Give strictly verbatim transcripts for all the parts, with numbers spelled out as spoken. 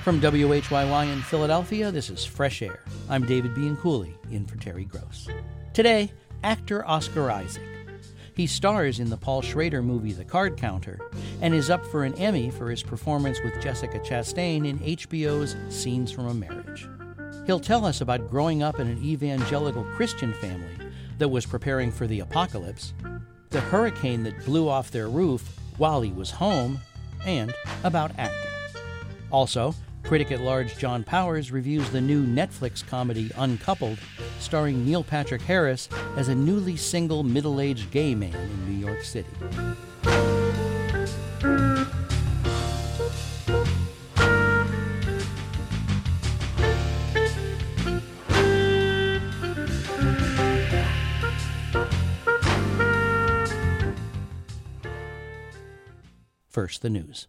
From W H Y Y in Philadelphia, this is Fresh Air. I'm David Bianculli, in for Terry Gross. Today, actor Oscar Isaac. He stars in the Paul Schrader movie The Card Counter and is up for an Emmy for his performance with Jessica Chastain in H B O's Scenes from a Marriage. He'll tell us about growing up in an evangelical Christian family that was preparing for the apocalypse, the hurricane that blew off their roof while he was home, and about acting. Also, critic at large John Powers reviews the new Netflix comedy Uncoupled, starring Neil Patrick Harris as a newly single middle-aged gay man in New York City. First, the news.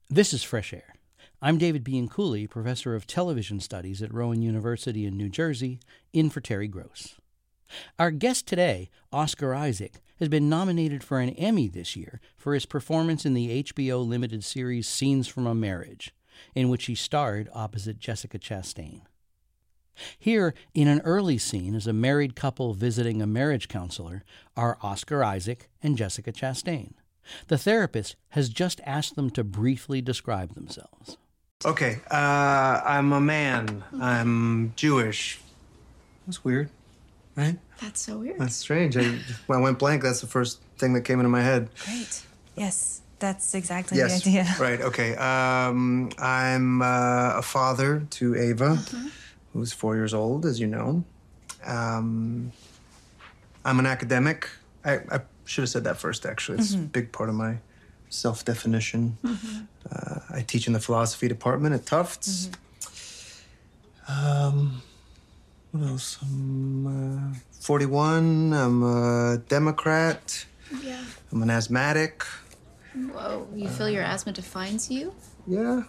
This is Fresh Air. I'm David Bianculli, professor of television studies at Rowan University in New Jersey, in for Terry Gross. Our guest today, Oscar Isaac, has been nominated for an Emmy this year for his performance in the H B O limited series Scenes from a Marriage, in which he starred opposite Jessica Chastain. Here, in an early scene as a married couple visiting a marriage counselor, are Oscar Isaac and Jessica Chastain. The therapist has just asked them to briefly describe themselves. Okay, uh, I'm a man. I'm Jewish. That's weird, right? That's so weird. That's strange. I, when I went blank, that's the first thing that came into my head. Great. Yes, that's exactly yes. the idea. Right, okay. Um, I'm uh, a father to Ava, mm-hmm. who's four years old, as you know. Um, I'm an academic. I, I should have said that first, actually. It's mm-hmm. a big part of my self-definition. Mm-hmm. Uh, I teach in the philosophy department at Tufts. Mm-hmm. Um, what else? I'm uh, forty-one. I'm a Democrat. Yeah. I'm an asthmatic. Whoa, you feel uh, your asthma defines you? Yeah.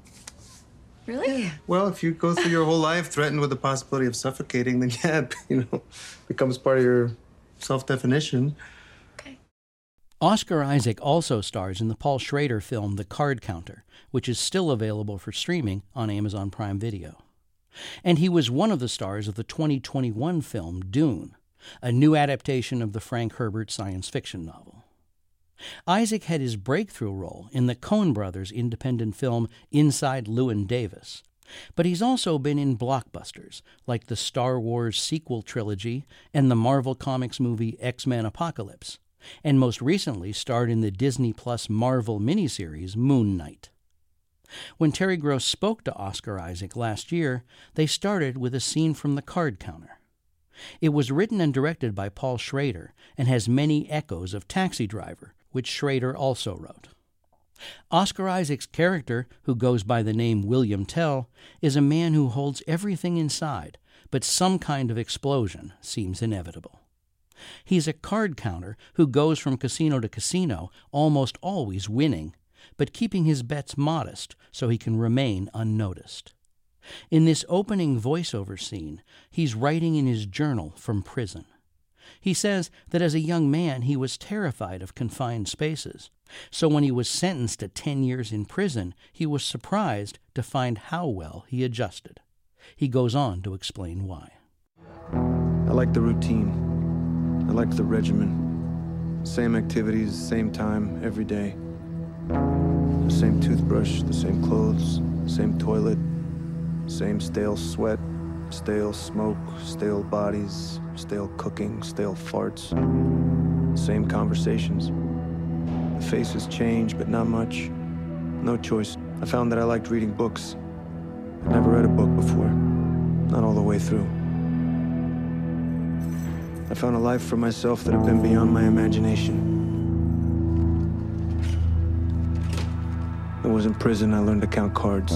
Really? Yeah. Well, if you go through your whole life threatened with the possibility of suffocating, then yeah, you know, becomes part of your self-definition. Oscar Isaac also stars in the Paul Schrader film The Card Counter, which is still available for streaming on Amazon Prime Video. And he was one of the stars of the twenty twenty-one film Dune, a new adaptation of the Frank Herbert science fiction novel. Isaac had his breakthrough role in the Coen brothers' independent film Inside Llewyn Davis, but he's also been in blockbusters like the Star Wars sequel trilogy and the Marvel Comics movie X-Men Apocalypse, and most recently starred in the Disney Plus Marvel miniseries Moon Knight. When Terry Gross spoke to Oscar Isaac last year, they started with a scene from The Card Counter. It was written and directed by Paul Schrader and has many echoes of Taxi Driver, which Schrader also wrote. Oscar Isaac's character, who goes by the name William Tell, is a man who holds everything inside, but some kind of explosion seems inevitable. He's a card counter who goes from casino to casino, almost always winning, but keeping his bets modest so he can remain unnoticed. In this opening voiceover scene, he's writing in his journal from prison. He says that as a young man he was terrified of confined spaces, so when he was sentenced to ten years in prison, he was surprised to find how well he adjusted. He goes on to explain why. I like the routine. I liked the regimen. Same activities, same time, every day. The same toothbrush, the same clothes, same toilet, same stale sweat, stale smoke, stale bodies, stale cooking, stale farts. Same conversations. The faces change, but not much. No choice. I found that I liked reading books. I'd never read a book before. Not all the way through. I found a life for myself that had been beyond my imagination. I was in prison, I learned to count cards.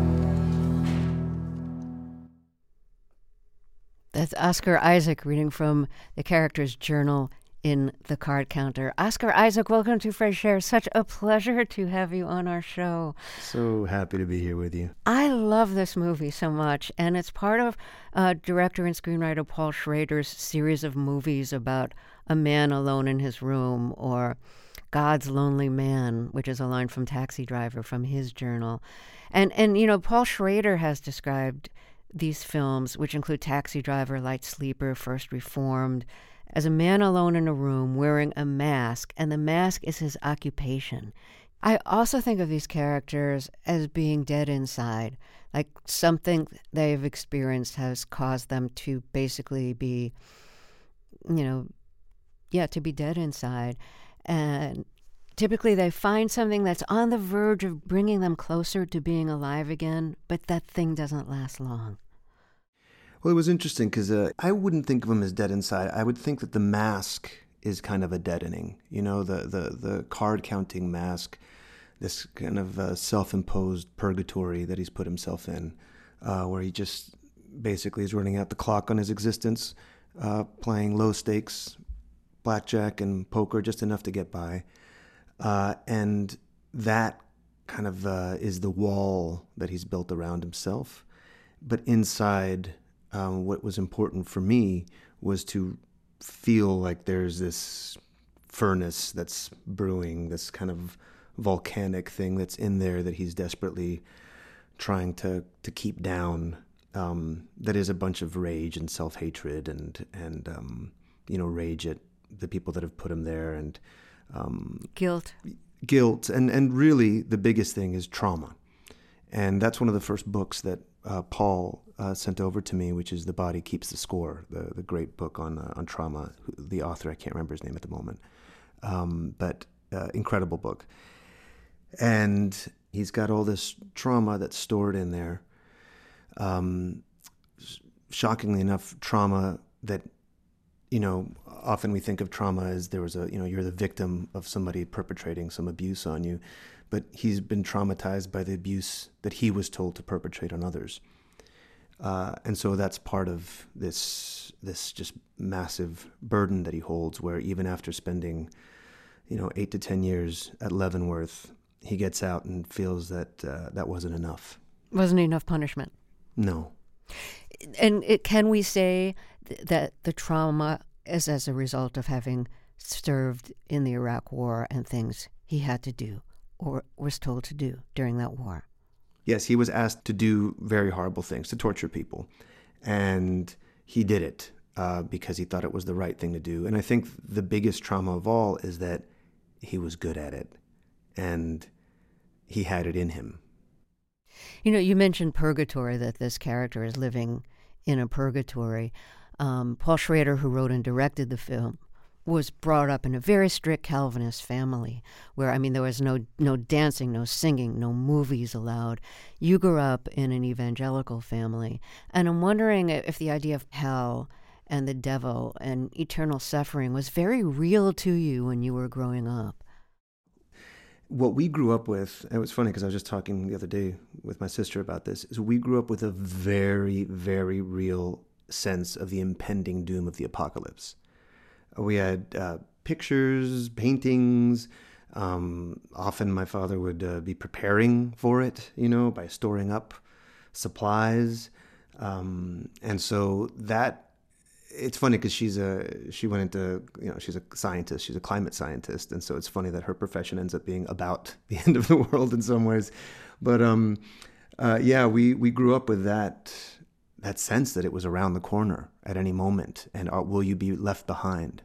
That's Oscar Isaac reading from the character's journal in The Card Counter. Oscar Isaac, welcome to Fresh Air. Such a pleasure to have you on our show. So happy to be here with you. I love this movie so much, and it's part of uh, director and screenwriter Paul Schrader's series of movies about a man alone in his room, or God's Lonely Man, which is a line from Taxi Driver from his journal. And, and you know, Paul Schrader has described these films, which include Taxi Driver, Light Sleeper, First Reformed, as a man alone in a room wearing a mask, and the mask is his occupation. I also think of these characters as being dead inside, like something they've experienced has caused them to basically be, you know, yeah, to be dead inside. And typically they find something that's on the verge of bringing them closer to being alive again, but that thing doesn't last long. Well, it was interesting because uh, I wouldn't think of him as dead inside. I would think that the mask is kind of a deadening. You know, the the, the card-counting mask, this kind of uh, self-imposed purgatory that he's put himself in, uh, where he just basically is running out the clock on his existence, uh, playing low stakes, blackjack and poker, just enough to get by. Uh, and that kind of uh, is the wall that he's built around himself. But inside, um, what was important for me was to feel like there's this furnace that's brewing, this kind of volcanic thing that's in there that he's desperately trying to, to keep down. Um, that is a bunch of rage and self-hatred and, and um, you know, rage at the people that have put him there, and um, guilt. Guilt. And, and really the biggest thing is trauma. And that's one of the first books that uh, Paul uh, sent over to me, which is The Body Keeps the Score, the, the great book on uh, on trauma. The author, I can't remember his name at the moment, um, but uh, incredible book. And he's got all this trauma that's stored in there. Um, shockingly enough, trauma that, you know, often we think of trauma as there was a, you know, you're the victim of somebody perpetrating some abuse on you, but he's been traumatized by the abuse that he was told to perpetrate on others. Uh, and so that's part of this, this just massive burden that he holds, where even after spending, you know, eight to ten years at Leavenworth, he gets out and feels that uh, that wasn't enough. Wasn't enough punishment. No. And it, can we say th- that the trauma is as a result of having served in the Iraq War and things he had to do or was told to do during that war? Yes, he was asked to do very horrible things, to torture people. And he did it uh, because he thought it was the right thing to do. And I think the biggest trauma of all is that he was good at it and he had it in him. You know, you mentioned purgatory, that this character is living in a purgatory. Um, Paul Schrader, who wrote and directed the film, was brought up in a very strict Calvinist family where, I mean, there was no no dancing, no singing, no movies allowed. You grew up in an evangelical family. And I'm wondering if the idea of hell and the devil and eternal suffering was very real to you when you were growing up. What we grew up with, it was funny because I was just talking the other day with my sister about this, is we grew up with a very, very real sense of the impending doom of the apocalypse. We had uh, pictures, paintings. Um, often my father would uh, be preparing for it, you know, by storing up supplies. Um, and so that, it's funny because she's a, she went into, you know, she's a scientist, she's a climate scientist. And so it's funny that her profession ends up being about the end of the world in some ways. But um, uh, yeah, we, we grew up with that, that sense that it was around the corner at any moment. And uh, will you be left behind?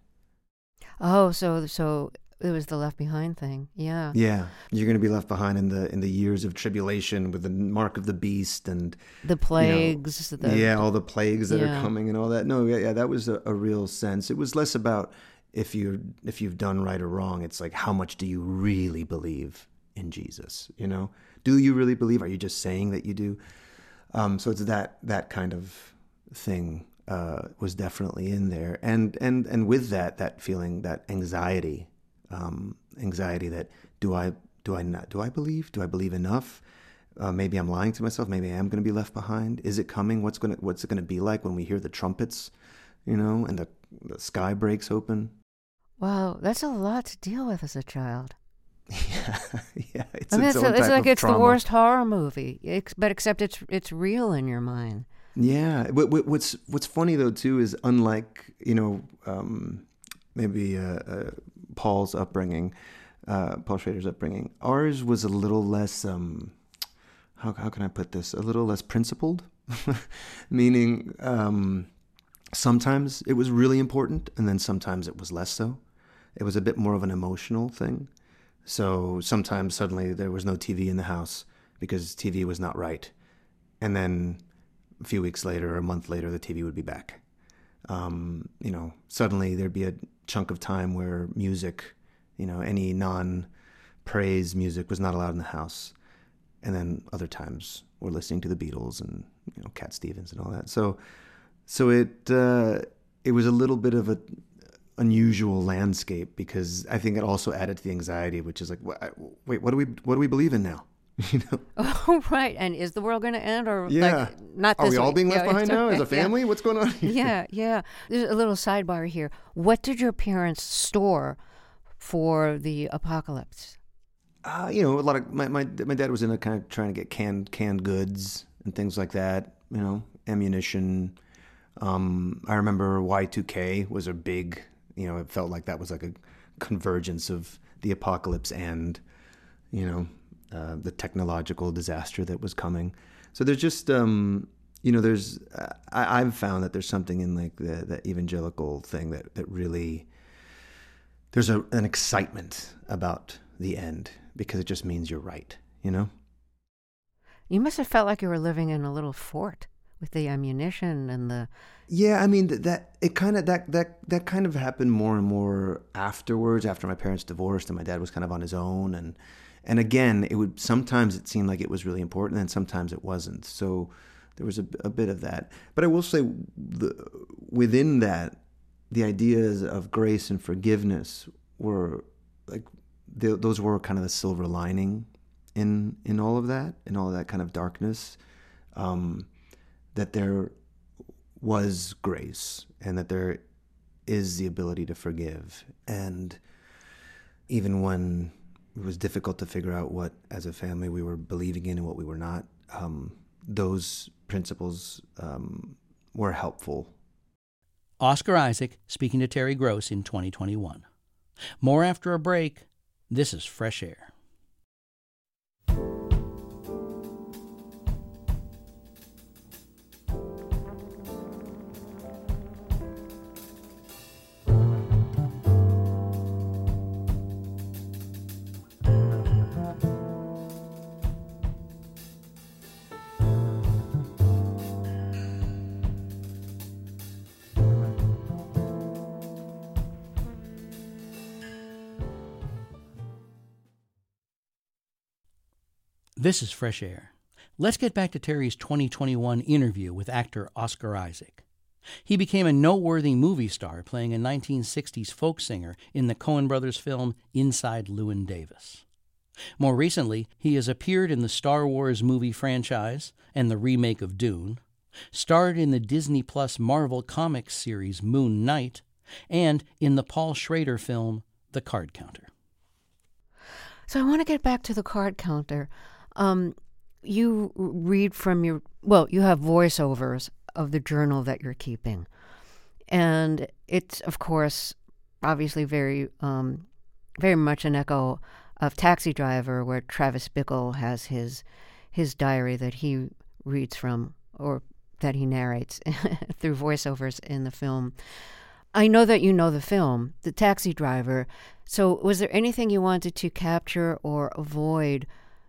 Oh, so so it was the left behind thing. Yeah. Yeah. You're going to be left behind in the in the years of tribulation with the mark of the beast and the plagues. You know, the, yeah, all the plagues that yeah. are coming and all that. No, yeah, yeah that was a, a real sense. It was less about if you if you've done right or wrong. It's like, how much do you really believe in Jesus? You know, do you really believe? Are you just saying that you do? Um, so it's that that kind of thing. Uh, was definitely in there, and and and with that, that feeling, that anxiety, um, anxiety that do I do I not do I believe? Do I believe enough? Uh, maybe I'm lying to myself. Maybe I am going to be left behind. Is it coming? What's going to what's it going to be like when we hear the trumpets, you know, and the the sky breaks open? Wow, that's a lot to deal with as a child. Yeah, yeah. It's, I mean, its, it's, own it's type like of it's trauma. the worst horror movie, ex- but except it's it's real in your mind. Yeah. What, what, what's what's funny though too is, unlike, you know, um, maybe uh, uh, Paul's upbringing, uh, Paul Schrader's upbringing, ours was a little less. Um, how how can I put this? A little less principled, meaning um, sometimes it was really important, and then sometimes it was less so. It was a bit more of an emotional thing. So sometimes suddenly there was no T V in the house because T V was not right, and then a few weeks later or a month later, the T V would be back. Um, you know, suddenly there'd be a chunk of time where music, you know, any non-praise music was not allowed in the house. And then other times we're listening to the Beatles and, you know, Cat Stevens and all that. So, so it, uh, it was a little bit of a unusual landscape, because I think it also added to the anxiety, which is like, wait, what do we, what do we believe in now? You know? Oh, right. And is the world going to end, or yeah. like not this Are we all week? being left yeah, behind now as a family? Yeah. What's going on here? Yeah, yeah. There's a little sidebar here. What did your parents store for the apocalypse? Uh, you know, a lot of my, my my dad was in a kind of trying to get canned canned goods and things like that. You know, ammunition. Um, I remember Y two K was a big. You know, it felt like that was like a convergence of the apocalypse and, you know, uh, the technological disaster that was coming. So there's just, um, you know, there's uh, I, I've found that there's something in like the, the evangelical thing that that really there's a, an excitement about the end because it just means you're right, you know? You must have felt like you were living in a little fort with the ammunition and the... Yeah, I mean, that it kind of, that, that, that kind of happened more and more afterwards, after my parents divorced and my dad was kind of on his own. And, and again, it would, sometimes it seemed like it was really important and sometimes it wasn't. So there was a, a bit of that. But I will say the, within that, the ideas of grace and forgiveness were like, the, those were kind of the silver lining in in all of that, in all of that kind of darkness, um, that there was grace and that there is the ability to forgive. And even when it was difficult to figure out what, as a family, we were believing in and what we were not, um, those principles um, were helpful. Oscar Isaac speaking to Terry Gross in twenty twenty-one. More after a break. This is Fresh Air. This is Fresh Air. Let's get back to Terry's twenty twenty-one interview with actor Oscar Isaac. He became a noteworthy movie star playing a nineteen sixties folk singer in the Coen Brothers film Inside Llewyn Davis. More recently, he has appeared in the Star Wars movie franchise and the remake of Dune, starred in the Disney Plus Marvel Comics series Moon Knight, and in the Paul Schrader film The Card Counter. So I want to get back to the card counter. Um, you read from your, well, you have voiceovers of the journal that you're keeping. And it's, of course, obviously very, um, very much an echo of Taxi Driver, where Travis Bickle has his, his diary that he reads from, or that he narrates through voiceovers in the film. I know that you know the film, The Taxi Driver. So was there anything you wanted to capture or avoid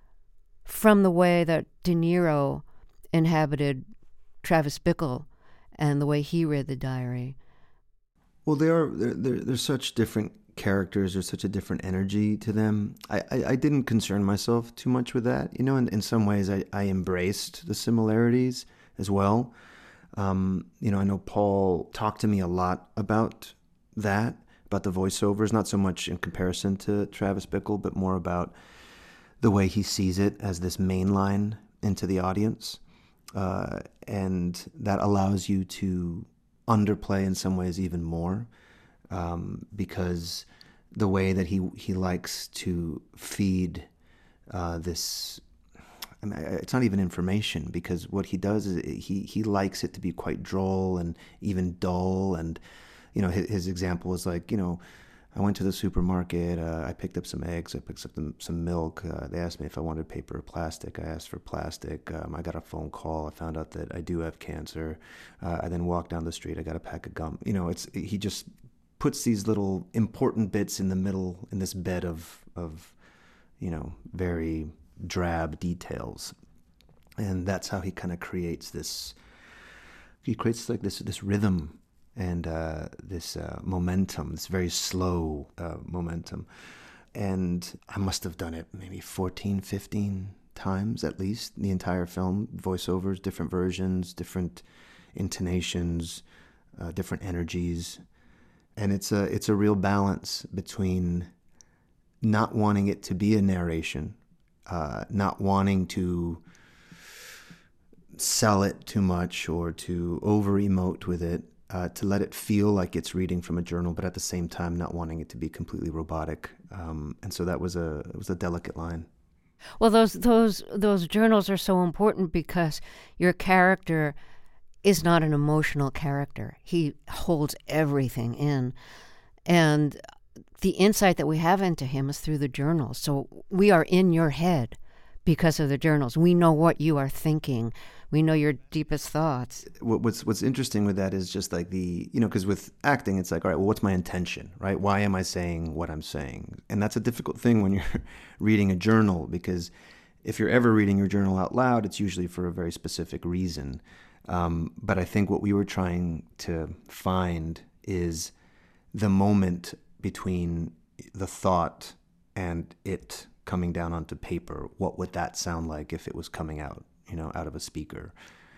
from the way that De Niro inhabited Travis Bickle and the way he read the diary? Well, they are, they're, they're, they're such different characters. There's such a different energy to them. I, I, I didn't concern myself too much with that. You know, in, in some ways I, I embraced the similarities as well. Um, you know, I know Paul talked to me a lot about that, about the voiceovers, not so much in comparison to Travis Bickle, but more about the way he sees it as this main line into the audience. Uh, and that allows you to underplay in some ways even more, um, because the way that he, he likes to feed uh, this, I mean, it's not even information, because what he does is he, he likes it to be quite droll and even dull. And, you know, his, his example was like, you know, I went to the supermarket, uh, I picked up some eggs, I picked up some, some milk. Uh, they asked me if I wanted paper or plastic. I asked for plastic. Um, I got a phone call. I found out that I do have cancer. Uh, I then walked down the street. I got a pack of gum. You know, it's he just puts these little important bits in the middle in this bed of, of you know, very drab details. And that's how he kind of creates this, he creates like this, this rhythm and uh, this uh, momentum, this very slow uh, momentum. And I must have done it maybe fourteen, fifteen times at least, the entire film, voiceovers, different versions, different intonations, uh, different energies. And it's a, it's a real balance between not wanting it to be a narration, uh, not wanting to sell it too much or to over-emote with it, Uh, to let it feel like it's reading from a journal, but at the same time not wanting it to be completely robotic. Um, and so that was a it was a delicate line. Well, those those those journals are so important because your character is not an emotional character. He holds everything in. And the insight that we have into him is through the journals. So we are in your head because of the journals. We know what you are thinking. We know your deepest thoughts. What's what's interesting with that is just like the, you know, because with acting, it's like, all right, well, what's my intention, right? Why am I saying what I'm saying? And that's a difficult thing when you're reading a journal, because if you're ever reading your journal out loud, it's usually for a very specific reason. Um, but I think what we were trying to find is the moment between the thought and it coming down onto paper. What would that sound like if it was coming out, you know, out of a speaker?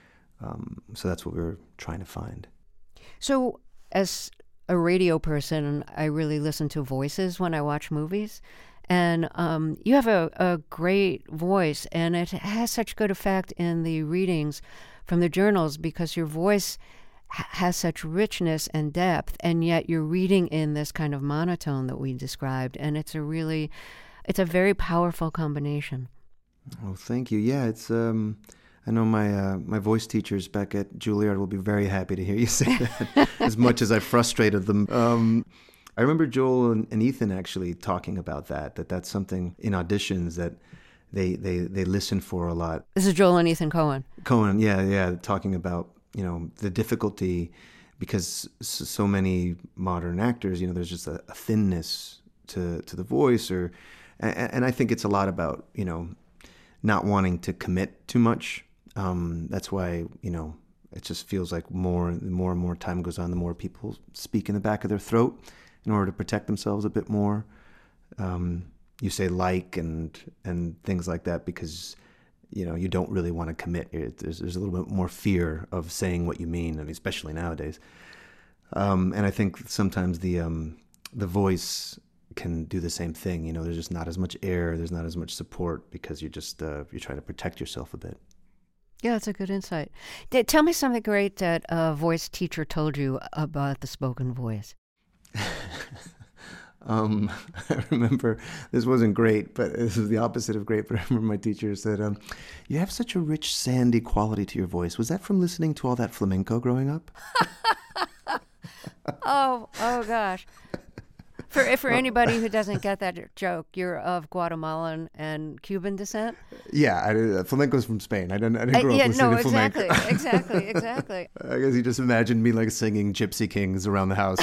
Um, so that's what we were trying to find. So as a radio person, I really listen to voices when I watch movies. And um, you have a, a great voice, and it has such good effect in the readings from the journals because your voice ha- has such richness and depth, and yet you're reading in this kind of monotone that we described, and it's a really, it's a very powerful combination. Oh, thank you. Yeah, it's. Um, I know my uh, my voice teachers back at Juilliard will be very happy to hear you say that, as much as I frustrated them. Um, I remember Joel and, and Ethan actually talking about that, that that's something in auditions that they, they, they listen for a lot. This is Joel and Ethan Coen. Coen, yeah, yeah, talking about, you know, the difficulty because so many modern actors, you know, there's just a, a thinness to, to the voice, or, and, and I think it's a lot about, you know, not wanting to commit too much. Um, that's why, you know, it just feels like more, the more and more time goes on, the more people speak in the back of their throat in order to protect themselves a bit more. Um, you say like and and things like that because, you know, you don't really want to commit. There's, there's a little bit more fear of saying what you mean, I mean, especially nowadays. Um, and I think sometimes the um, the voice can do the same thing. You know, there's just not as much air, there's not as much support because you're just, uh, you're trying to protect yourself a bit. Yeah, that's a good insight. Tell me something great that a voice teacher told you about the spoken voice. um, I remember, this wasn't great, but this is the opposite of great, but I remember my teacher said, um, you have such a rich, sandy quality to your voice. Was that from listening to all that flamenco growing up? oh, oh gosh. For for anybody who doesn't get that joke, you're of Guatemalan and Cuban descent? Yeah, I, flamenco's from Spain. I didn't, I didn't grow uh, yeah, up listening no, to flamenco. exactly, exactly, exactly. I guess you just imagined me like singing Gypsy Kings around the house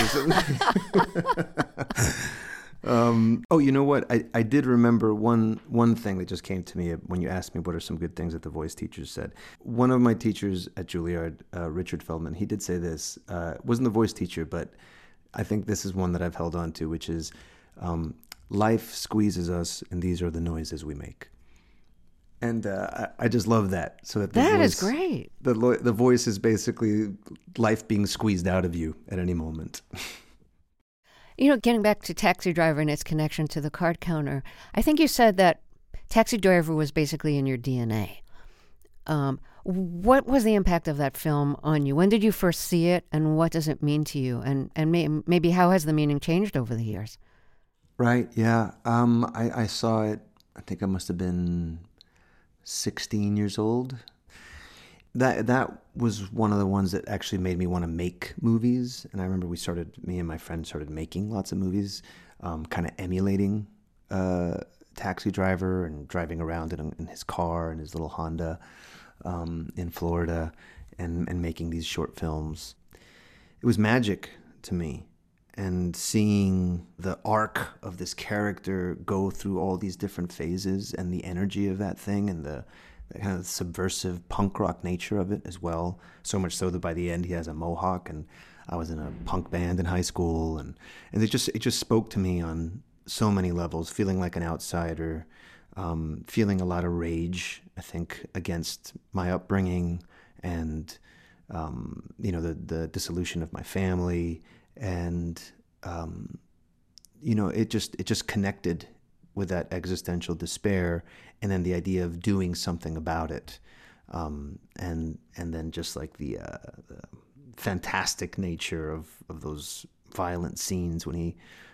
or something. um, oh, you know what? I, I did remember one one thing that just came to me when you asked me what are some good things that the voice teachers said. One of my teachers at Juilliard, uh, Richard Feldman, he did say this. Uh, wasn't the voice teacher, but I think this is one that I've held on to, which is um, life squeezes us, and these are the noises we make. And uh, I, I just love that. So that the that voice, is great. The the voice is basically life being squeezed out of you at any moment. You know, getting back to Taxi Driver and its connection to the card counter, I think you said that Taxi Driver was basically in your D N A. Um, what was the impact of that film on you? When did you first see it, and what does it mean to you? And and may, maybe how has the meaning changed over the years? Right, yeah. Um, I, I saw it, I think I must have been sixteen years old. That that was one of the ones that actually made me want to make movies. And I remember we started, me and my friend started making lots of movies, um, kind of emulating uh, Taxi Driver and driving around in, in his car and his little Honda um, in Florida and, and making these short films. It was magic to me. And seeing the arc of this character go through all these different phases and the energy of that thing and the, the kind of subversive punk rock nature of it as well. So much so that by the end he has a mohawk, and I was in a punk band in high school, and, and it just it just spoke to me on so many levels, feeling like an outsider, um, feeling a lot of rage, I think, against my upbringing and um, you know, the, the dissolution of my family. And, um, you know, it just it just connected with that existential despair, and then the idea of doing something about it, um, and and then just like the, uh, the fantastic nature of, of those violent scenes when he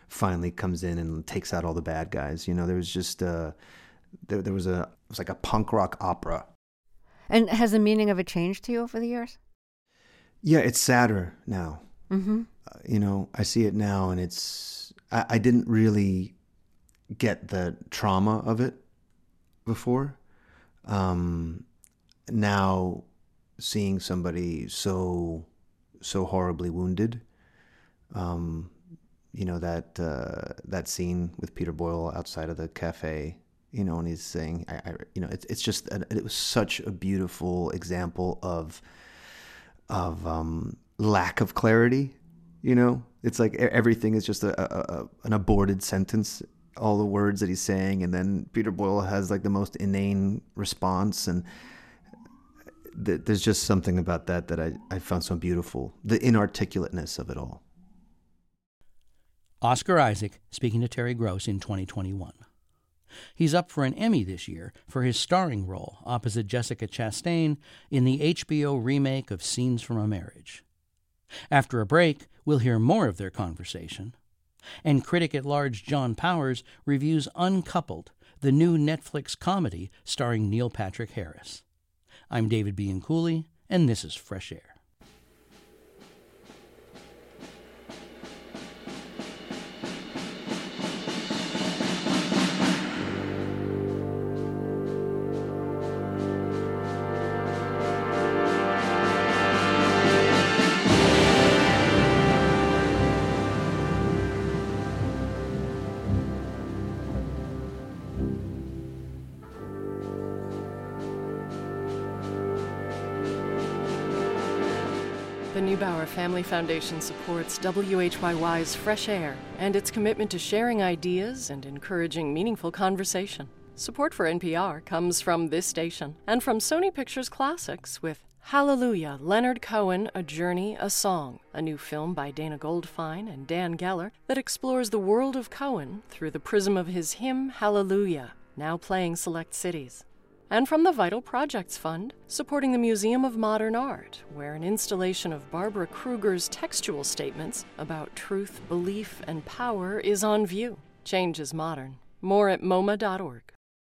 finally comes in and takes out all the bad guys. You know, there was just uh, there there was a it was like a punk rock opera. And has the meaning of it changed to you over the years? Yeah, it's sadder now. Mm-hmm. Uh, you know, I see it now, and it's I, I didn't really get the trauma of it before. Um, now, seeing somebody so so horribly wounded, um, you know, that uh, that scene with Peter Boyle outside of the cafe, you know, and he's saying, I, I you know, it's it's just it was such a beautiful example of of um, lack of clarity. You know, it's like everything is just a, a, a an aborted sentence. All the words that he's saying, and then Peter Boyle has like the most inane response, and th- there's just something about that that I, I found so beautiful, the inarticulateness of it all. Oscar Isaac speaking to Terry Gross in twenty twenty-one. He's up for an Emmy this year for his starring role opposite Jessica Chastain in the H B O remake of Scenes from a Marriage. After a break, we'll hear more of their conversation. And critic-at-large John Powers reviews Uncoupled, the new Netflix comedy starring Neil Patrick Harris. I'm David Bianculli, and this is Fresh Air. The Neubauer Family Foundation supports W H Y Y's Fresh Air and its commitment to sharing ideas and encouraging meaningful conversation. Support for N P R comes from this station and from Sony Pictures Classics with Hallelujah, Leonard Cohen, A Journey, A Song, a new film by Dana Goldfein and Dan Geller that explores the world of Cohen through the prism of his hymn Hallelujah, now playing select cities. And from the Vital Projects Fund, supporting the Museum of Modern Art, where an installation of Barbara Kruger's textual statements about truth, belief, and power is on view. Change is modern. More at M O M A dot org.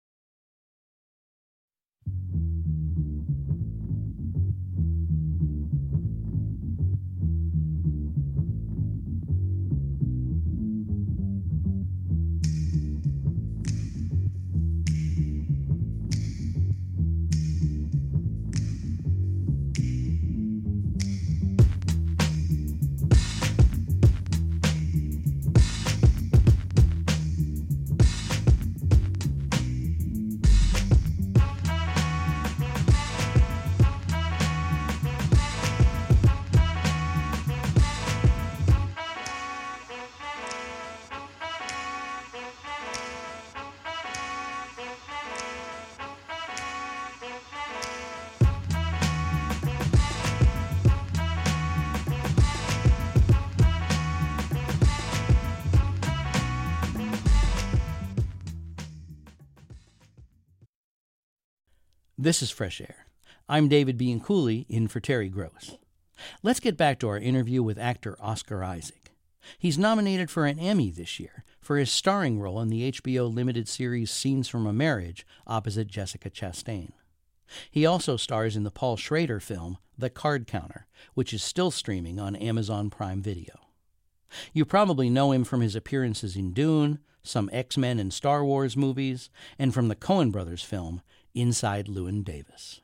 This is Fresh Air. I'm David Bianculli, in for Terry Gross. Let's get back to our interview with actor Oscar Isaac. He's nominated for an Emmy this year for his starring role in the H B O limited series Scenes from a Marriage opposite Jessica Chastain. He also stars in the Paul Schrader film The Card Counter, which is still streaming on Amazon Prime Video. You probably know him from his appearances in Dune, some X-Men and Star Wars movies, and from the Coen Brothers film Inside Llewyn Davis.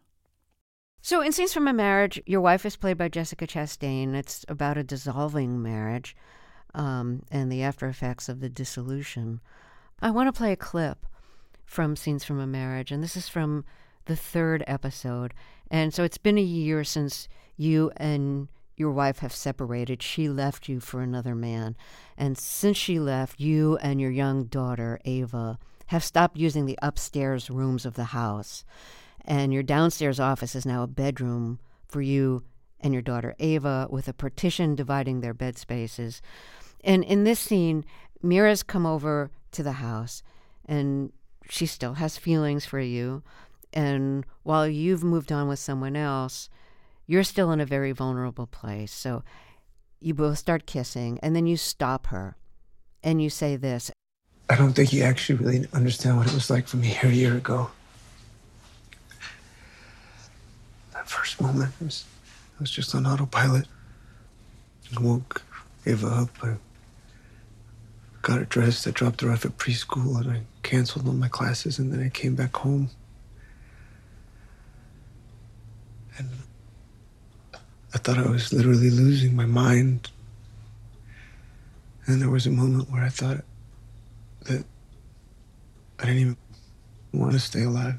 So in Scenes from a Marriage, your wife is played by Jessica Chastain. It's about a dissolving marriage um, and the after effects of the dissolution. I want to play a clip from Scenes from a Marriage, and this is from the third episode. And so it's been a year since you and your wife have separated. She left you for another man. And since she left, you and your young daughter, Ava, have stopped using the upstairs rooms of the house. And your downstairs office is now a bedroom for you and your daughter, Ava, with a partition dividing their bed spaces. And in this scene, Mira's come over to the house, and she still has feelings for you. And while you've moved on with someone else, you're still in a very vulnerable place. So you both start kissing, and then you stop her. and you say this. I don't think you actually really understand what it was like for me here a year ago. That first moment was, I was just on autopilot. I woke Ava up. I got her dressed. I dropped her off at preschool, and I canceled all my classes, and then I came back home. And I thought I was literally losing my mind. And there was a moment where I thought that I didn't even want to stay alive.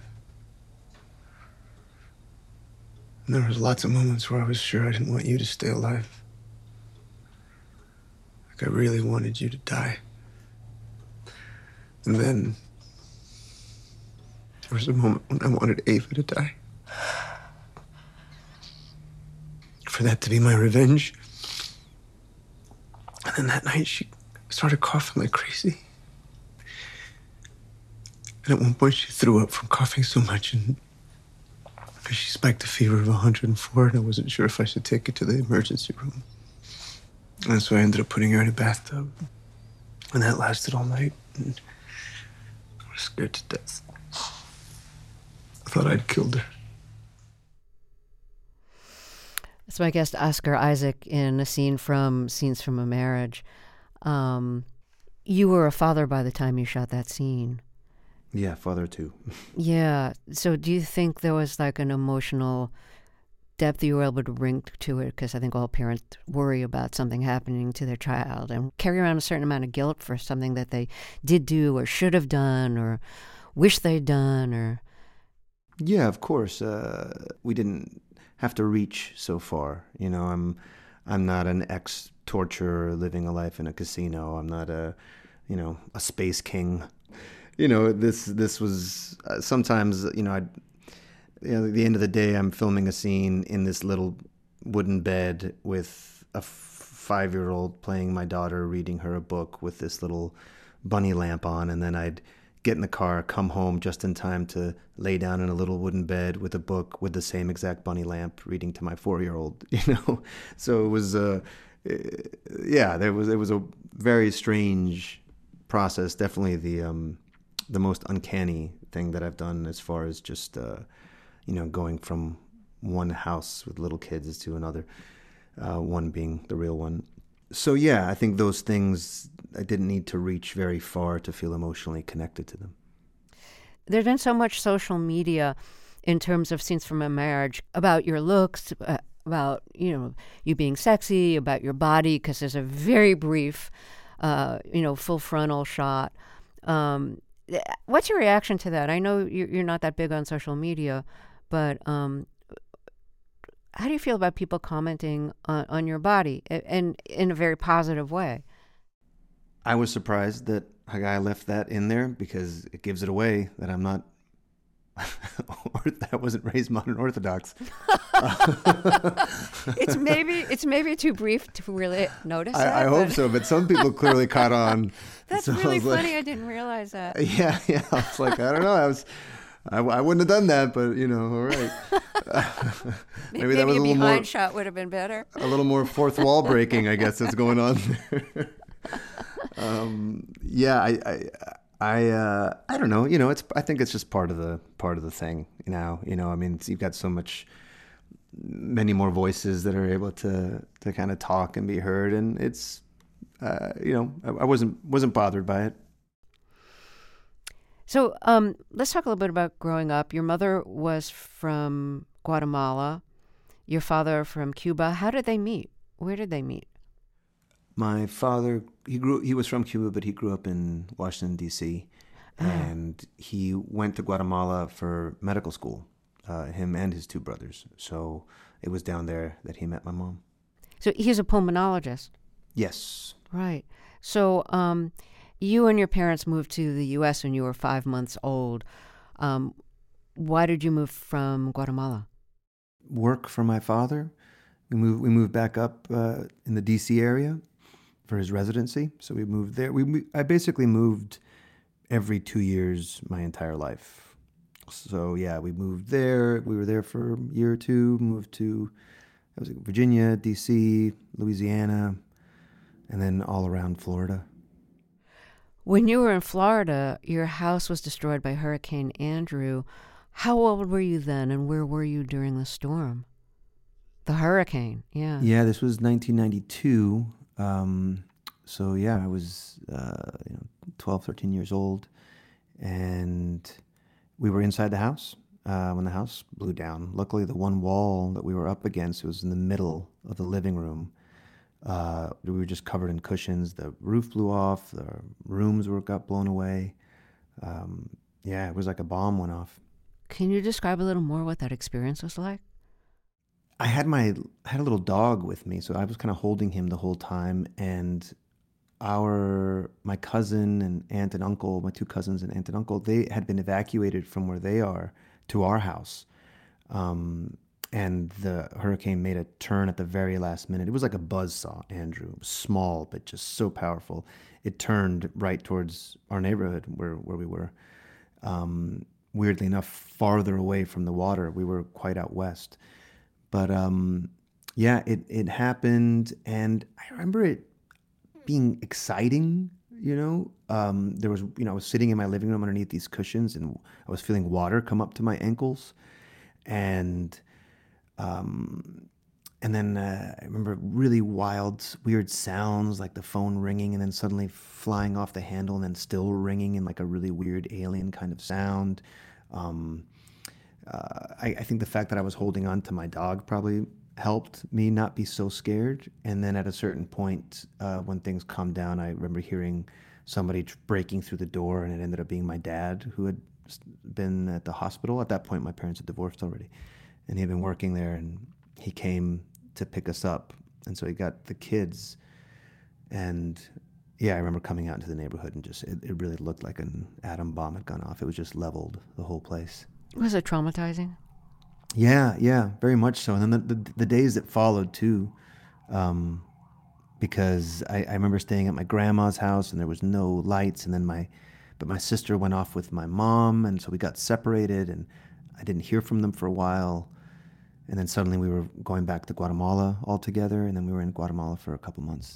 And there was lots of moments where I was sure I didn't want you to stay alive. Like I really wanted you to die. And then there was a moment when I wanted Ava to die. For that to be my revenge. And then that night she started coughing like crazy. And at one point she threw up from coughing so much, and she spiked a fever of one hundred four, and I wasn't sure if I should take her to the emergency room. And so I ended up putting her in a bathtub. And that lasted all night. And I was scared to death. I thought I'd killed her. That's my guest, Oscar Isaac, in a scene from Scenes from a Marriage. Um, you were a father by the time you shot that scene. Yeah, father too. Yeah. So do you think there was like an emotional depth you were able to bring to it? Because I think all parents worry about something happening to their child and carry around a certain amount of guilt for something that they did do or should have done or wish they'd done. Or Yeah, of course. Uh, we didn't have to reach so far. You know, I'm I'm not an ex-torturer living a life in a casino. I'm not a, you know, a space king. You know, this this was uh, sometimes, you know, I, you know, at the end of the day, I'm filming a scene in this little wooden bed with a f- five-year-old playing my daughter, reading her a book with this little bunny lamp on, and then I'd get in the car, come home just in time to lay down in a little wooden bed with a book with the same exact bunny lamp, reading to my four-year-old. You know, so it was, uh, yeah, there was it was a very strange process. Definitely the um, the most uncanny thing that I've done as far as just, uh, you know, going from one house with little kids to another, uh, one being the real one. So, yeah, I think those things, I didn't need to reach very far to feel emotionally connected to them. There's been so much social media in terms of Scenes from a Marriage about your looks, uh, about, you know, you being sexy, about your body, because there's a very brief, uh, you know, full frontal shot. Um, what's your reaction to that? I know you're not that big on social media, but um, how do you feel about people commenting on, on your body, and in a very positive way? I was surprised that a guy left that in there because it gives it away that I'm not, or that I wasn't raised modern Orthodox. It's maybe it's maybe too brief to really notice. I, that, I hope so, but some people clearly caught on. That's so really I funny. Like, I didn't realize that. Yeah, yeah. I was like, I don't know. I was, I, I wouldn't have done that, but you know, all right. maybe, maybe that was a a little behind more shot would have been better. A little more fourth wall breaking, I guess, that's going on there. um, yeah, I, I, I, uh, I don't know. You know, it's. I think it's just part of the part of the thing. Now, you know, I mean, you've got so much, many more voices that are able to to kind of talk and be heard, and it's, uh, you know, I, I wasn't wasn't bothered by it. So um, let's talk a little bit about growing up. Your mother was from Guatemala, your father from Cuba. How did they meet? Where did they meet? My father, he grew. He was from Cuba, but he grew up in Washington, D C, Oh. and he went to Guatemala for medical school, uh, him and his two brothers. So it was down there that he met my mom. So he's a pulmonologist. Yes. Right. So um, you and your parents moved to the U S when you were five months old. Um, why did you move from Guatemala? Work for my father. We moved. We moved back up uh, in the D C area for his residency. So we moved there. We I basically moved every two years my entire life. So yeah, we moved there. We were there for a year or two. Moved to I was in Virginia, D C, Louisiana, and then all around Florida. When you were in Florida, your house was destroyed by Hurricane Andrew. How old were you then, and where were you during the storm? The hurricane, yeah. Yeah, this was nineteen ninety-two. Um, so, yeah, I was uh, you know, twelve, thirteen years old. And we were inside the house uh, when the house blew down. Luckily, the one wall that we were up against was in the middle of the living room. Uh, we were just covered in cushions. The roof blew off. The rooms were got blown away. Um, yeah, it was like a bomb went off. Can you describe a little more what that experience was like? I had my I had a little dog with me, so I was kind of holding him the whole time. And our my cousin and aunt and uncle, my two cousins and aunt and uncle, they had been evacuated from where they are to our house. Um, And the hurricane made a turn at the very last minute. It was like a buzzsaw, Andrew. It was small, but just so powerful. It turned right towards our neighborhood where, where we were. Um, weirdly enough, farther away from the water. We were quite out west. But um, yeah, it, it happened. And I remember it being exciting, you know. Um, there was, you know, I was sitting in my living room underneath these cushions, and I was feeling water come up to my ankles. And... Um, and then uh, I remember really wild, weird sounds, like the phone ringing and then suddenly flying off the handle and then still ringing in like a really weird alien kind of sound. Um, uh, I, I think the fact that I was holding on to my dog probably helped me not be so scared. And then at a certain point, uh, when things calmed down, I remember hearing somebody breaking through the door, and it ended up being my dad, who had been at the hospital. At that point, my parents had divorced already. And he had been working there, and he came to pick us up. And so he got the kids. And yeah, I remember coming out into the neighborhood, and just, it, it really looked like an atom bomb had gone off. It was just leveled, the whole place. Was it traumatizing? Yeah, yeah, very much so. And then the, the, the days that followed too, um, because I, I remember staying at my grandma's house, and there was no lights. And then my, but my sister went off with my mom, and so we got separated, and I didn't hear from them for a while. And then suddenly we were going back to Guatemala all together, and then we were in Guatemala for a couple months.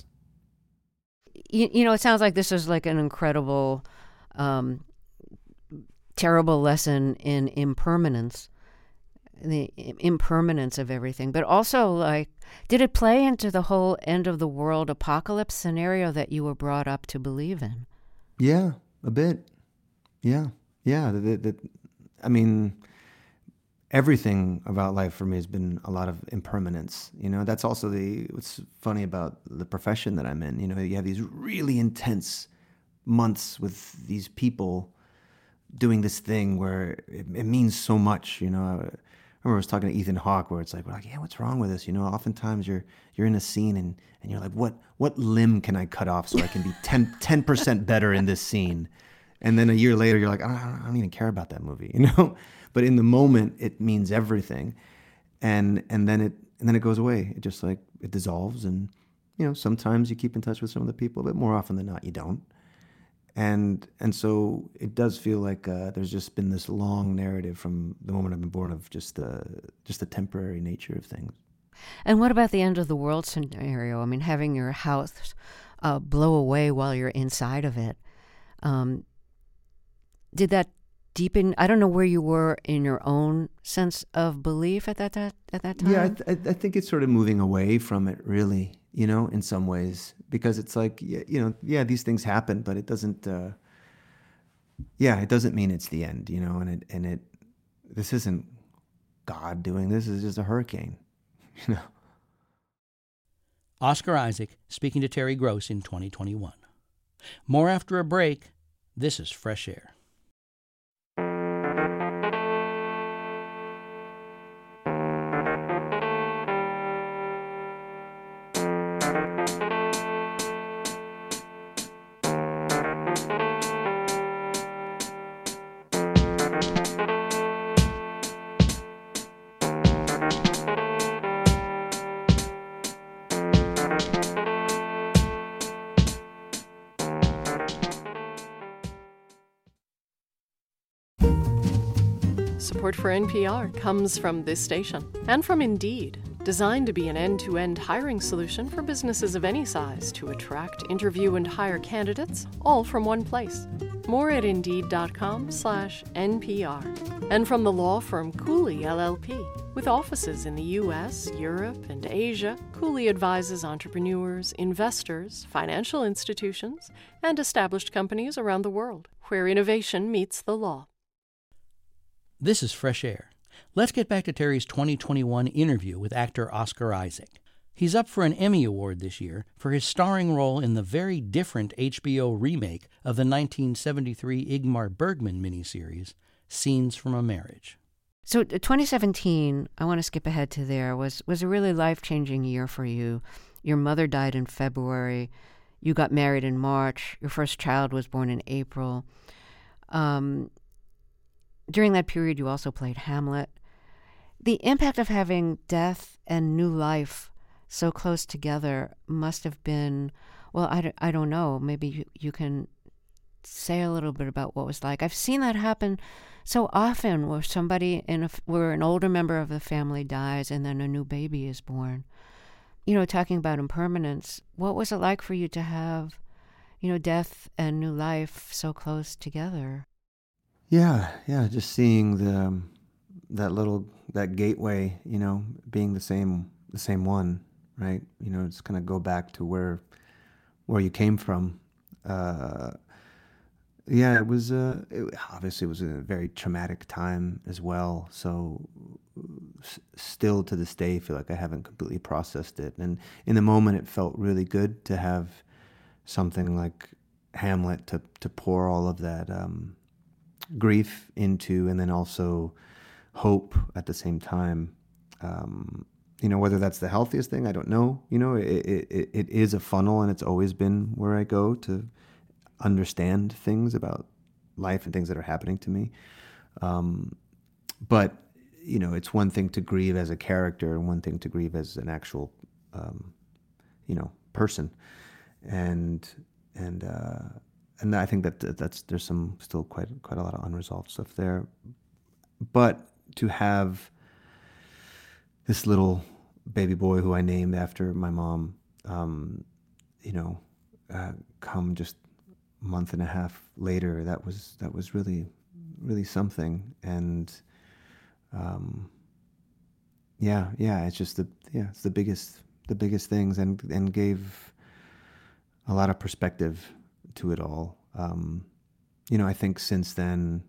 You, you know, it sounds like this is like an incredible, um, terrible lesson in impermanence, the impermanence of everything. But also, like, did it play into the whole end of the world apocalypse scenario that you were brought up to believe in? Yeah, a bit. Yeah, yeah. The, the, the, I mean... Everything about life for me has been a lot of impermanence. You know, that's also the what's funny about the profession that I'm in. You know, you have these really intense months with these people doing this thing where it, it means so much. You know, I remember I was talking to Ethan Hawke, where it's like, we're like, yeah, what's wrong with this? You know, oftentimes you're you're in a scene and, and you're like, what what limb can I cut off so I can be ten percent better in this scene? And then a year later, you're like, I don't, I don't even care about that movie, you know. But in the moment, it means everything, and and then it and then it goes away. It just like it dissolves, and you know sometimes you keep in touch with some of the people, but more often than not, you don't. And and so it does feel like uh, there's just been this long narrative from the moment I've been born of just uh, just the temporary nature of things. And what about the end of the world scenario? I mean, having your house uh, blow away while you're inside of it. Um, did that deepen? I don't know where you were in your own sense of belief at that that at that time. Yeah, I, th- I think it's sort of moving away from it, really. You know, in some ways, because it's like, you know, yeah, these things happen, but it doesn't. Uh, yeah, it doesn't mean it's the end. You know, and it and it. This isn't God doing this. It's just a hurricane. You know. Oscar Isaac speaking to Terry Gross in twenty twenty-one. More after a break. This is Fresh Air. Support for N P R comes from this station and from Indeed. designed to be an end-to-end hiring solution for businesses of any size to attract, interview, and hire candidates, all from one place. More at Indeed.com slash NPR. And from the law firm Cooley, L L P. With offices in the U S, Europe, and Asia, Cooley advises entrepreneurs, investors, financial institutions, and established companies around the world, where innovation meets the law. This is Fresh Air. Let's get back to Terry's twenty twenty-one interview with actor Oscar Isaac. He's up for an Emmy Award this year for his starring role in the very different H B O remake of the nineteen seventy-three Ingmar Bergman miniseries, Scenes from a Marriage. So twenty seventeen, I want to skip ahead to there, was, was a really life-changing year for you. Your mother died in February. You got married in March. Your first child was born in April. Um, during that period, you also played Hamlet. The impact of having death and new life so close together must have been, well, I don't, I don't know. Maybe you, you can say a little bit about what it was like. I've seen that happen so often where somebody, in a, where an older member of the family dies and then a new baby is born. You know, talking about impermanence, what was it like for you to have, you know, death and new life so close together? Yeah, yeah, just seeing the um, that little that gateway, you know, being the same the same one, right? You know, just kind of go back to where where you came from. Uh, yeah, it was uh, it, obviously it was a very traumatic time as well. So s- still to this day, I feel like I haven't completely processed it. And in the moment, it felt really good to have something like Hamlet to to pour all of that Um, grief into, and then also hope at the same time. Um, you know, whether that's the healthiest thing, I don't know. You know, it, it, it is a funnel, and it's always been where I go to understand things about life and things that are happening to me. Um, but, you know, it's one thing to grieve as a character and one thing to grieve as an actual, um, you know, person. And, and, uh, And I think that that's there's some still quite quite a lot of unresolved stuff there. But to have this little baby boy who I named after my mom, um, you know, uh, come just a month and a half later, that was that was really really something. And um, yeah, yeah, it's just the yeah it's the biggest the biggest things, and and gave a lot of perspective to it all. Um, you know, I think since then,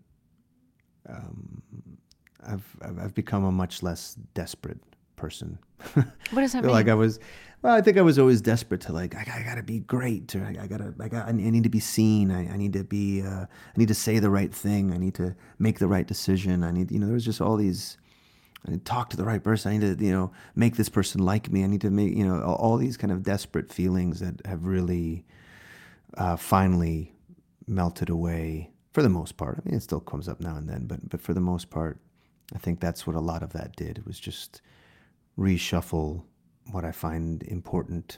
um, I've, I've I've become a much less desperate person. What does that I feel mean? like I was, well, I think I was always desperate to like, I, I gotta be great, or I, I gotta, I got, I need to be seen. I, I need to be, uh, I need to say the right thing. I need to make the right decision. I need, you know, there was just all these, I need to talk to the right person. I need to, you know, make this person like me. I need to make, you know, all, all these kind of desperate feelings that have really uh, finally melted away for the most part. I mean, it still comes up now and then, but but for the most part, I think that's what a lot of that did. It was just reshuffle what I find important.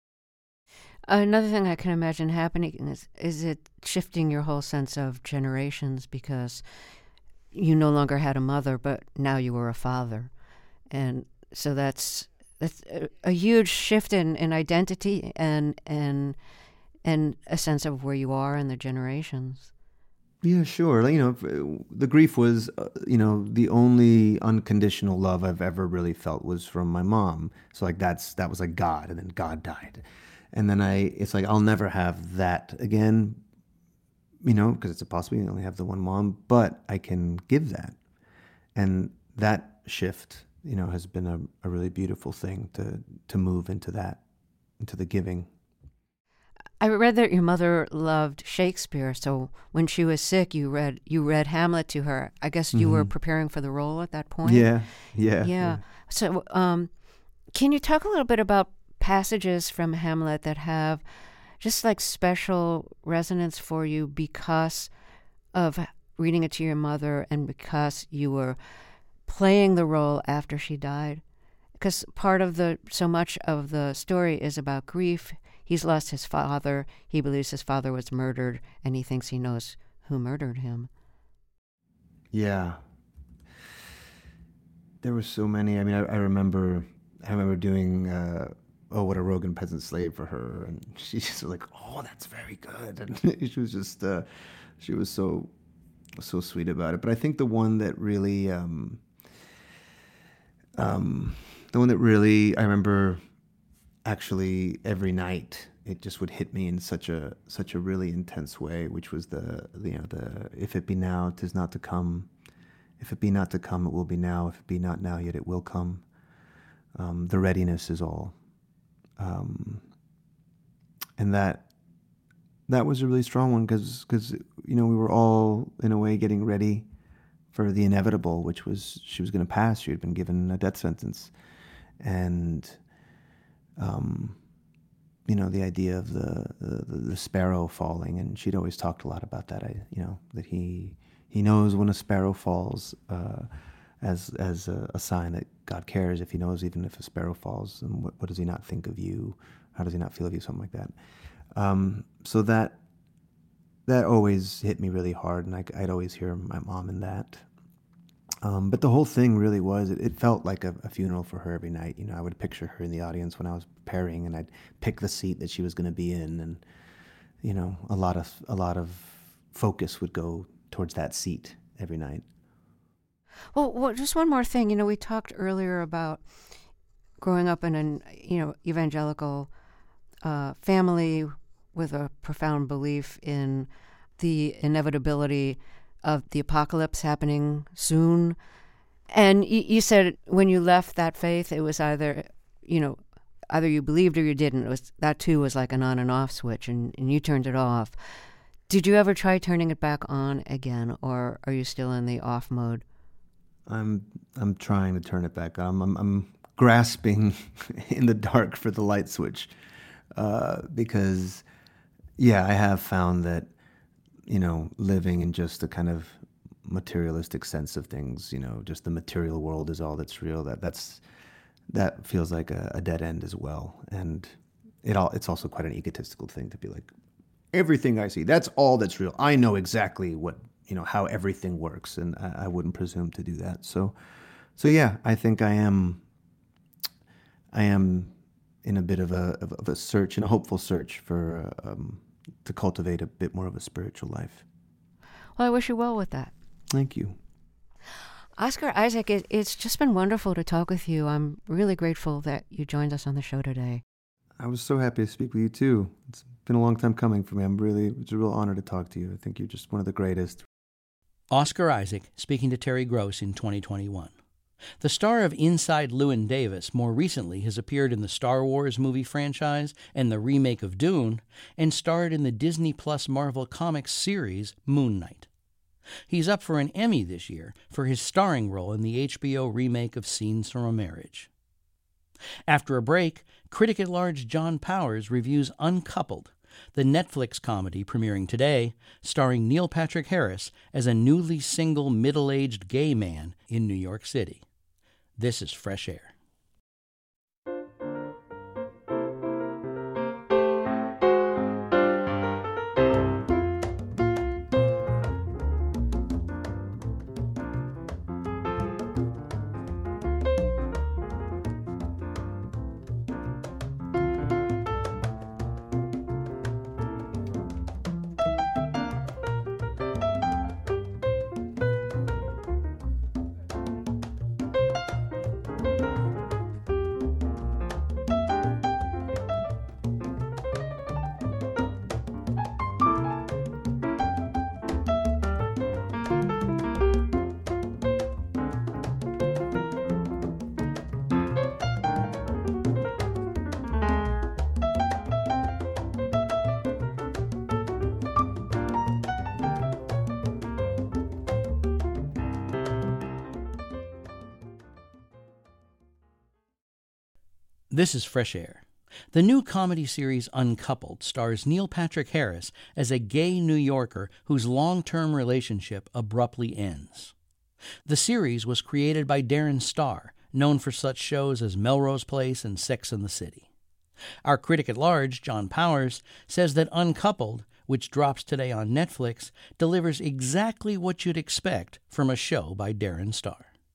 Another thing I can imagine happening is, is it shifting your whole sense of generations, because you no longer had a mother, but now you were a father. And so that's that's a, a huge shift in, in identity and and and a sense of where you are in the generations. Yeah, sure. Like, you know, the grief was, uh, you know, the only unconditional love I've ever really felt was from my mom. So like that's that was like God, and then God died, and then I it's like I'll never have that again, you know, because it's a possibility I only have the one mom, but I can give that, and that shift, you know, has been a, a really beautiful thing to to move into that, into the giving. I read that your mother loved Shakespeare, so when she was sick, you read you read Hamlet to her. I guess you mm-hmm. were preparing for the role at that point? Yeah, yeah. Yeah. yeah. So um, can you talk a little bit about passages from Hamlet that have just like special resonance for you because of reading it to your mother and because you were playing the role after she died? Because part of the, so much of the story is about grief. He's lost his father. He believes his father was murdered, and he thinks he knows who murdered him. Yeah. There were so many. I mean, I, I remember I remember doing uh, "Oh, What a Rogan Peasant Slave" for her, and she just was like, "Oh, that's very good," and she was just uh, she was so so sweet about it. But I think the one that really um, um, the one that really I remember actually every night, it just would hit me in such a such a really intense way, which was the, the you know the "If it be now, 'tis not to come. If it be not to come, it will be now. If it be not now, yet it will come. Um, the readiness is all." Um, and that that was a really strong one because because you know we were all in a way getting ready for the inevitable, which was she was going to pass. She had been given a death sentence, and um, you know the idea of the, the the sparrow falling, and she'd always talked a lot about that. I you know that he. He knows when a sparrow falls uh, as as a, a sign that God cares. If he knows even if a sparrow falls, and what, what does he not think of you? How does he not feel of you? Something like that. Um, so that that always hit me really hard, and I, I'd always hear my mom in that. Um, but the whole thing really was, it, it felt like a, a funeral for her every night. You know, I would picture her in the audience when I was preparing, and I'd pick the seat that she was going to be in, and you know, a lot of a lot of focus would go towards that seat every night. Well, well, just one more thing. You know, we talked earlier about growing up in an, you know, evangelical uh, family with a profound belief in the inevitability of the apocalypse happening soon. And you, you said when you left that faith, it was either, you know, either you believed or you didn't. It was, that too was like an on and off switch, and, and you turned it off. Did you ever try turning it back on again, or are you still in the off mode? I'm I'm trying to turn it back on. I'm I'm grasping in the dark for the light switch, uh, because, yeah, I have found that, you know, living in just a kind of materialistic sense of things, you know, just the material world is all that's real. That that's that feels like a, a dead end as well, and it all it's also quite an egotistical thing to be like, everything I see, that's all that's real. I know exactly what, you know, how everything works, and I, I wouldn't presume to do that. So, so yeah, I think I am, I am in a bit of a of, of a search, and a hopeful search for uh, um, to cultivate a bit more of a spiritual life. Well, I wish you well with that. Thank you. Oscar Isaac, it, it's just been wonderful to talk with you. I'm really grateful that you joined us on the show today. I was so happy to speak with you too. It's been a long time coming for me. I'm really, it's a real honor to talk to you. I think you're just one of the greatest. Oscar Isaac speaking to Terry Gross in twenty twenty-one. The star of Inside Llewyn Davis more recently has appeared in the Star Wars movie franchise and the remake of Dune, and starred in the Disney Plus Marvel Comics series Moon Knight. He's up for an Emmy this year for his starring role in the H B O remake of Scenes from a Marriage. After a break, critic-at-large John Powers reviews Uncoupled, the Netflix comedy premiering today, starring Neil Patrick Harris as a newly single middle-aged gay man in New York City. This is Fresh Air. This is Fresh Air. The new comedy series Uncoupled stars Neil Patrick Harris as a gay New Yorker whose long-term relationship abruptly ends. The series was created by Darren Star, known for such shows as Melrose Place and Sex and the City. Our critic-at-large, John Powers, says that Uncoupled, which drops today on Netflix, delivers exactly what you'd expect from a show by Darren Star.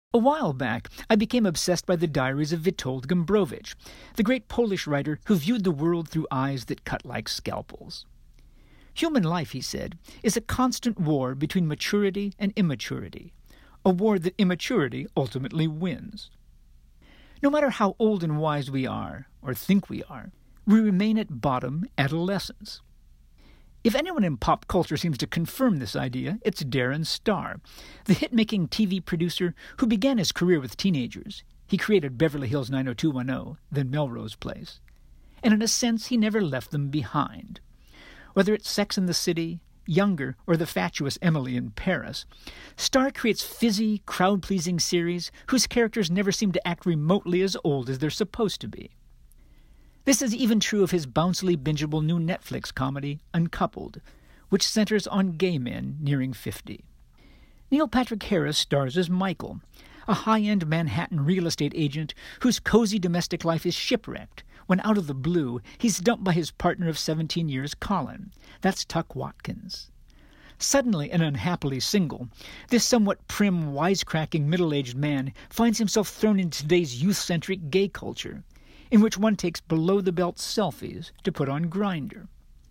A while back, I became obsessed by the diaries of Witold Gombrowicz, the great Polish writer who viewed the world through eyes that cut like scalpels. Human life, he said, is a constant war between maturity and immaturity, a war that immaturity ultimately wins. No matter how old and wise we are, or think we are, we remain at bottom adolescents. If anyone in pop culture seems to confirm this idea, it's Darren Star, the hit-making T V producer who began his career with teenagers. He created Beverly Hills nine oh two one oh, then Melrose Place. And in a sense, he never left them behind. Whether it's Sex and the City, Younger, or the fatuous Emily in Paris, Star creates fizzy, crowd-pleasing series whose characters never seem to act remotely as old as they're supposed to be. This is even true of his bouncily bingeable new Netflix comedy, Uncoupled, which centers on gay men nearing fifty. Neil Patrick Harris stars as Michael, a high-end Manhattan real estate agent whose cozy domestic life is shipwrecked when out of the blue he's dumped by his partner of seventeen years, Colin. That's Tuck Watkins. Suddenly and unhappily single, this somewhat prim, wisecracking middle-aged man finds himself thrown into today's youth-centric gay culture, in which one takes below-the-belt selfies to put on Grindr.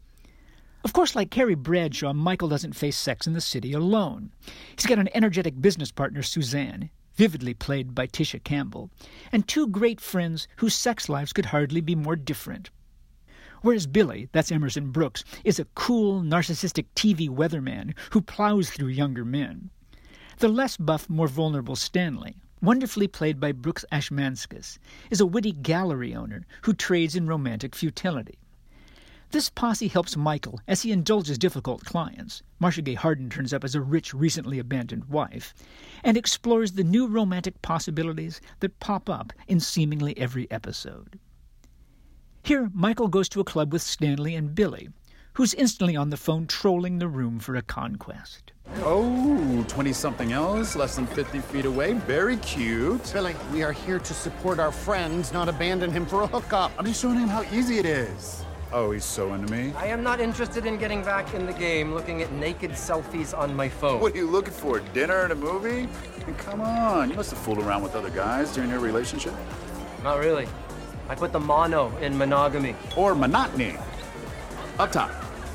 Of course, like Carrie Bradshaw, Michael doesn't face Sex in the City alone. He's got an energetic business partner, Suzanne, vividly played by Tisha Campbell, and two great friends whose sex lives could hardly be more different. Whereas Billy, that's Emerson Brooks, is a cool, narcissistic T V weatherman who plows through younger men. The less buff, more vulnerable Stanley, wonderfully played by Brooks Ashmanskas, is a witty gallery owner who trades in romantic futility. This posse helps Michael as he indulges difficult clients. Marcia Gay Harden turns up as a rich, recently abandoned wife, and explores the new romantic possibilities that pop up in seemingly every episode. Here, Michael goes to a club with Stanley and Billy, who's instantly on the phone trolling the room for a conquest. Oh, twenty-something else, less than fifty feet away. Very cute. Billy, we are here to support our friend, not abandon him for a hookup. I'm just showing him how easy it is. Oh, he's so into me. I am not interested in getting back in the game looking at naked selfies on my phone. What are you looking for, dinner and a movie? And come on, you must have fooled around with other guys during your relationship. Not really. I put the mono in monogamy. Or monotony. Up top.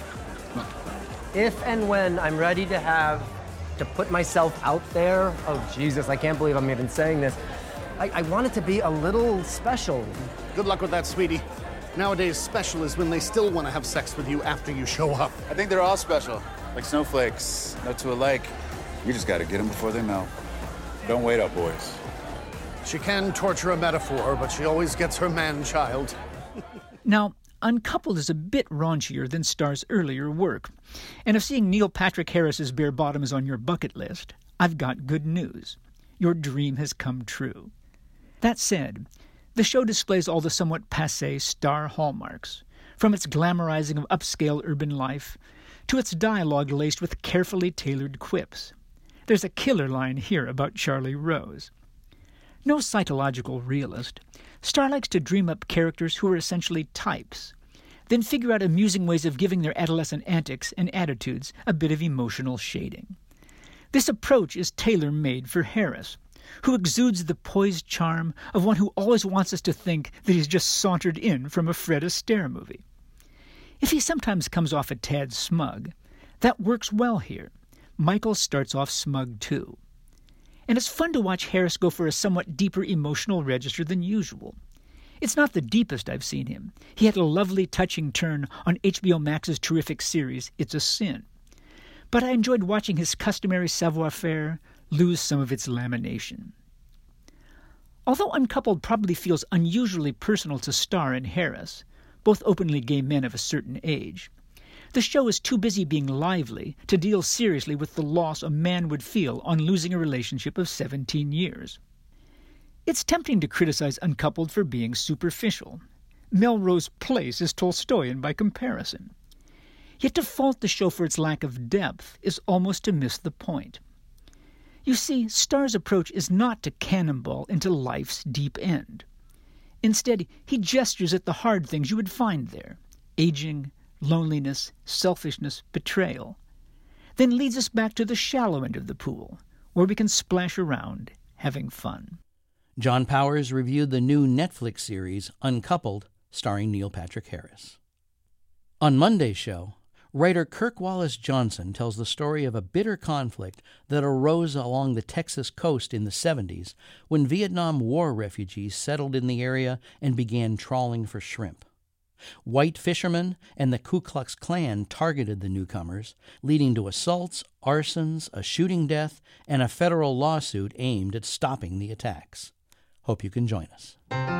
If and when I'm ready to have, to put myself out there, oh Jesus, I can't believe I'm even saying this. I, I want it to be a little special. Good luck with that, sweetie. Nowadays, special is when they still want to have sex with you after you show up. I think they're all special, like snowflakes, no two alike. You just gotta get them before they melt. Don't wait up, boys. She can torture a metaphor, but she always gets her man-child. Now, Uncoupled is a bit raunchier than Star's earlier work, and if seeing Neil Patrick Harris's bare bottom is on your bucket list, I've got good news. Your dream has come true. That said, the show displays all the somewhat passé Star hallmarks, from its glamorizing of upscale urban life to its dialogue laced with carefully tailored quips. There's a killer line here about Charlie Rose. No psychological realist, Star likes to dream up characters who are essentially types, then figure out amusing ways of giving their adolescent antics and attitudes a bit of emotional shading. This approach is tailor-made for Harris, who exudes the poised charm of one who always wants us to think that he's just sauntered in from a Fred Astaire movie. If he sometimes comes off a tad smug, that works well here. Michael starts off smug too. And it's fun to watch Harris go for a somewhat deeper emotional register than usual. It's not the deepest I've seen him. He had a lovely, touching turn on H B O Max's terrific series, It's a Sin. But I enjoyed watching his customary savoir-faire lose some of its lamination. Although Uncoupled probably feels unusually personal to Star and Harris, both openly gay men of a certain age, the show is too busy being lively to deal seriously with the loss a man would feel on losing a relationship of seventeen years. It's tempting to criticize Uncoupled for being superficial. Melrose Place is Tolstoyan by comparison. Yet to fault the show for its lack of depth is almost to miss the point. You see, Star's approach is not to cannonball into life's deep end. Instead, he gestures at the hard things you would find there: aging, loneliness, selfishness, betrayal. Then leads us back to the shallow end of the pool, where we can splash around, having fun. John Powers reviewed the new Netflix series Uncoupled, starring Neil Patrick Harris. On Monday's show, writer Kirk Wallace Johnson tells the story of a bitter conflict that arose along the Texas coast in the seventies when Vietnam War refugees settled in the area and began trawling for shrimp. White fishermen and the Ku Klux Klan targeted the newcomers, leading to assaults, arsons, a shooting death, and a federal lawsuit aimed at stopping the attacks. Hope you can join us.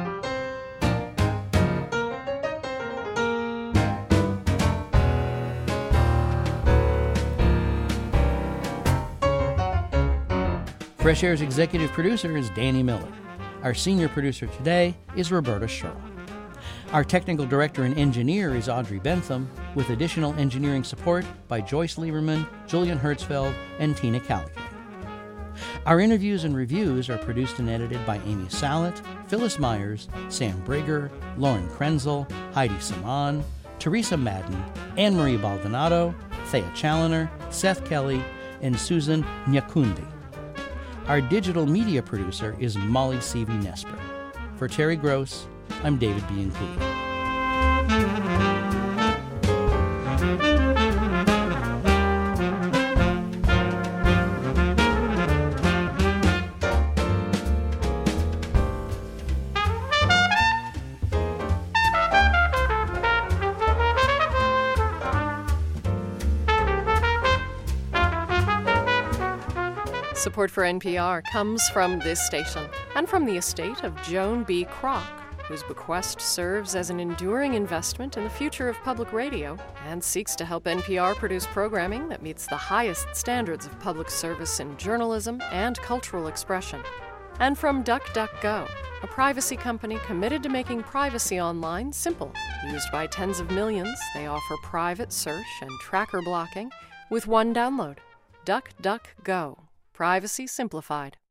Fresh Air's executive producer is Danny Miller. Our senior producer today is Roberta Sherrill. Our technical director and engineer is Audrey Bentham, with additional engineering support by Joyce Lieberman, Julian Hertzfeld, and Tina Callaghan. Our interviews and reviews are produced and edited by Amy Salet, Phyllis Myers, Sam Brigger, Lauren Krenzel, Heidi Saman, Teresa Madden, Anne-Marie Baldonado, Thea Challoner, Seth Kelly, and Susan Nyakundi. Our digital media producer is Molly Seavey-Nesper. For Terry Gross, I'm David Bianculli. Support for N P R comes from this station and from the estate of Joan B. Kroc, whose bequest serves as an enduring investment in the future of public radio and seeks to help N P R produce programming that meets the highest standards of public service in journalism and cultural expression. And from DuckDuckGo, a privacy company committed to making privacy online simple. Used by tens of millions, they offer private search and tracker blocking with one download. DuckDuckGo. Privacy simplified.